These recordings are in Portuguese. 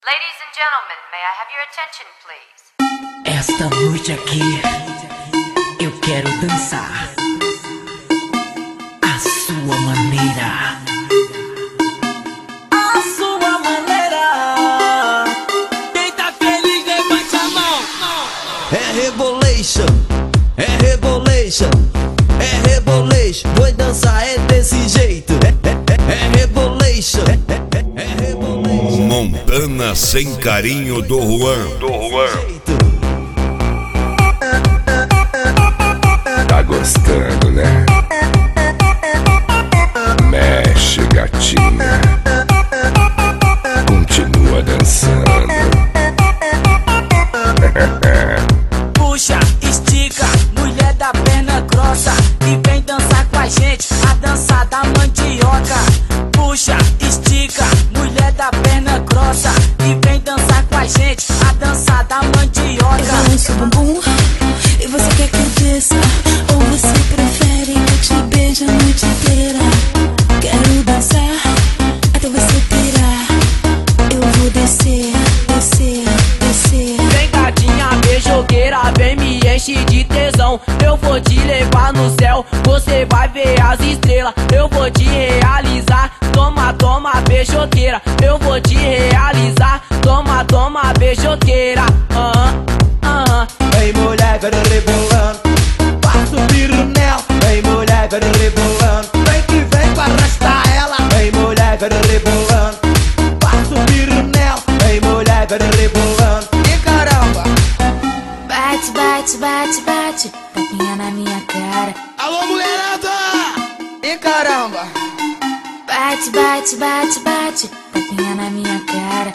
Ladies and gentlemen, may I have your attention, please? Esta noite aqui eu quero dançar a sua maneira. A sua maneira. Quem tá feliz levante a mão. É rebolation, é rebolation, é rebolation. Vou dançar é desse jeito. É rebolation, é rebolation. Montana sem carinho do Juan. Tá gostando, né? Mexe, gatinha. Continua dançando. Puxa, estica, mulher da perna grossa, e vem dançar com a gente, a dança da mandioca. Puxa, estica, mulher da perna grossa, e vem dançar com a gente, a dança da mandioca. Eu balanço o bumbum e você quer que eu desça, ou você prefere que eu te beije a noite inteira? Quero dançar até você pirar. Eu vou descer, descer, descer. Vem gatinha beijoqueira, vem me enche de tesão. Eu vou te levar no céu, você vai ver as estrelas. Eu vou te realizar, toma, toma beijoqueira. Eu vou te realizar, toma, toma beijoqueira. Vem mulher, vai rebolando, passa o pirinel. Vem mulher, vai rebolando, vem que vem pra arrastar ela. Vem mulher, vai rebolando, passa o pirinel. Vem mulher, vai rebolando. E caramba! Bate, bate, bate, bate, tapinha na minha cara. Alô, mulherada! E caramba! Bate, bate, bate, bate, tapinha na minha cara.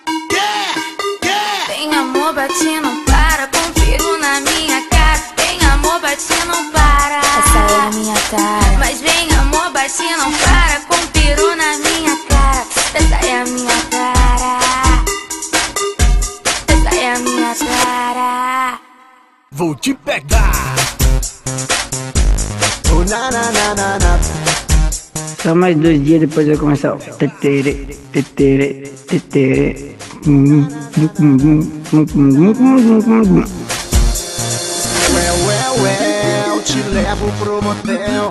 Tem amor, bate, não para, com perigo na minha cara. Tem amor, bate, não para. Essa é a minha cara. Mas vem amor, bate, não para, com peru na minha cara. Essa é a minha cara. Essa é a minha cara. Vou te pegar! Oh, na na na na na. Só mais 2 dias depois eu começar. Tetere, tetere, tetere. Eu te levo pro motel.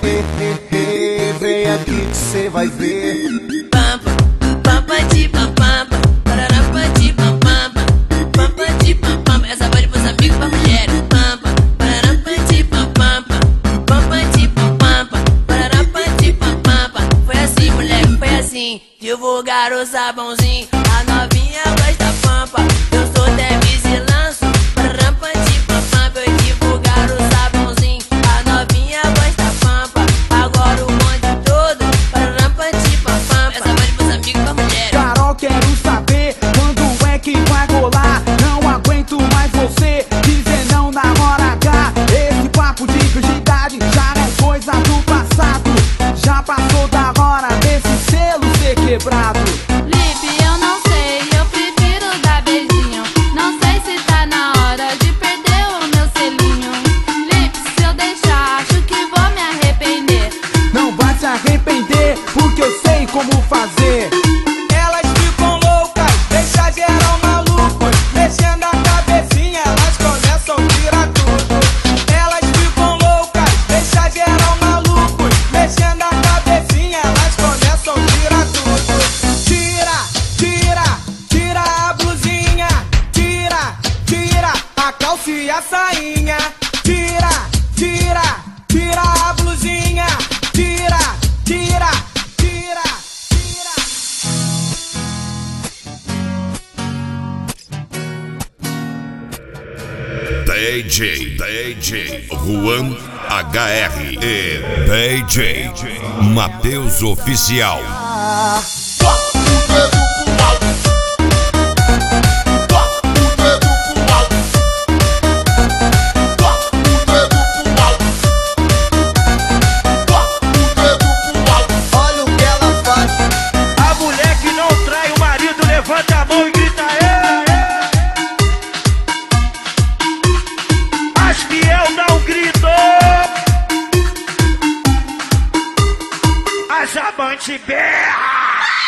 Vem aqui que cê vai ver. Pampa, pampa de pampampa, pararapa de pampampa, pampa de pampampa. Essa vai pros amigos, pra mulheres. Pampa, pararapa de pampampa, pampa de pampampa, pararapa de pampampa. Foi assim, moleque, foi assim. Divulgar o sabãozinho, a novinha gosta pampa. Eu sou Demis e lanço, pararapa de pampampa. Eu divulgar o sabãozinho, a novinha gosta pampa. Agora o bonde todo, pararapa de pampampa. Essa vai pros amigos, pra mulheres. Carol, quero saber quando é que vai rolar. Não aguento mais você dizer não na hora H. Esse papo de virgindade já é coisa do passado. Já passou da hora desse selo ser quebrado. Lipe, eu não sei, eu prefiro dar beijinho. Não sei se tá na hora de perder o meu selinho. Lipe, se eu deixar, acho que vou me arrepender. Não vai se arrepender, porque eu sei como fazer. Elas ficam loucas, deixa geral maluco. Mexendo a cabecinha, elas começam a tirar tudo. Elas ficam loucas, deixa geral maluco. Mexendo a cabecinha, elas começam a tirar tudo. Tira, tira, tira a blusinha. Tira, tira a calça e a sainha. Tira, tira, tira a blusinha. Tira, tira, tira, tira. DJ Juan HR e DJ Matheus Oficial. Olha o que ela faz. A mulher que não trai o marido levanta a mão e grita As fiel não gritou. As amantes berra.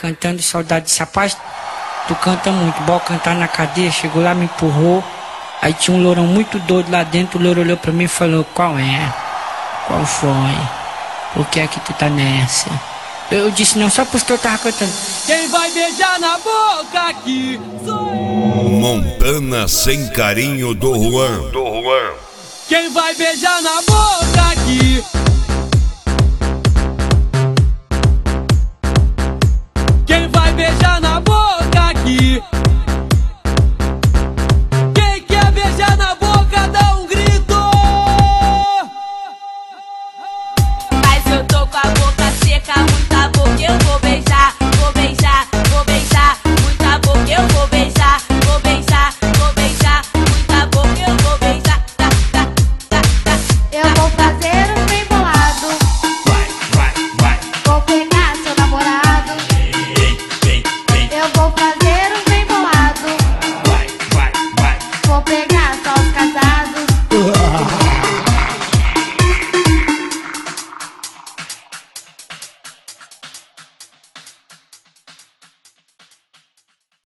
cantando Saudade desse rapaz. Tu canta muito, bora cantar na cadeia. Chegou lá, me empurrou. Aí tinha um lourão muito doido lá dentro. O louro olhou pra mim e falou: qual é? Qual foi? Por que é que tu tá nessa? Eu disse não, só porque eu tava cantando. Quem vai beijar na boca aqui sou eu. Montana Sem Carinho do Juan. Quem vai beijar na boca aqui